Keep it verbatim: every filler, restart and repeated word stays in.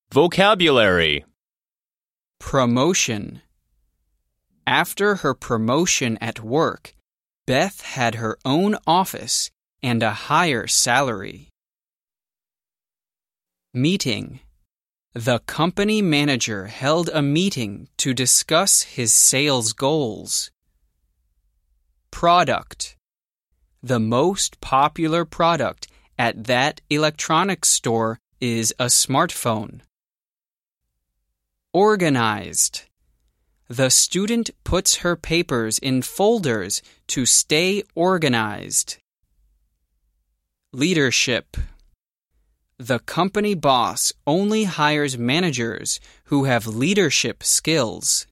Vocabulary. Promotion. After her promotion at work, Beth had her own office and a higher salary. Meeting. The company manager held a meeting to discuss his sales goals. Product. The most popular product at that electronics store is a smartphone. Organized. The student puts her papers in folders to stay organized. Leadership. The company boss only hires managers who have leadership skills.